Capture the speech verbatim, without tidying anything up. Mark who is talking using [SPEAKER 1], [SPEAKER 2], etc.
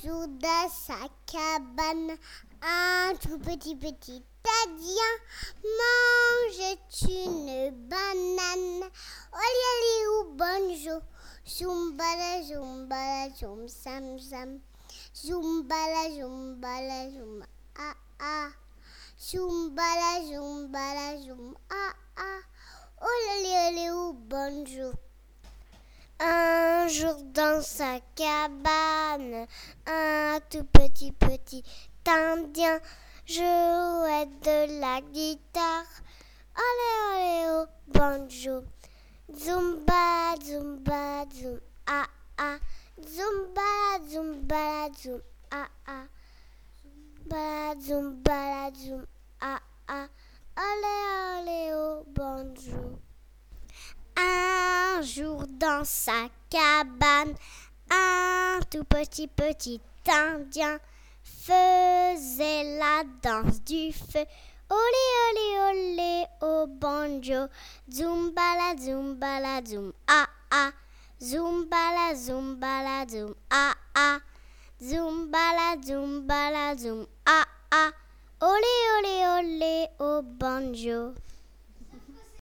[SPEAKER 1] jour dans sa cabane, un tout petit petit Indien mange une banane. Oli oli ou bonjour, zumbala zumbala zum sam sam, zumbala zumbala zum ah ah, zumbala zumbala zum ah ah, oli oli ou bonjour. Un jour dans sa cabane, un tout petit petit Indien jouait de la guitare. Olé olé oh banjo, zumba zumba zum ah ah, zumba zumba zum ah ah, zumba zumba zum ah ah, olé olé oh banjo. Un jour dans sa cabane, un tout petit petit Indien faisait la danse du feu. Olé olé olé au banjo, zumbala zumbala zum ah ah, zumbala zumbala zum ah ah, zumbala zumbala zum ah ah, olé olé olé au banjo.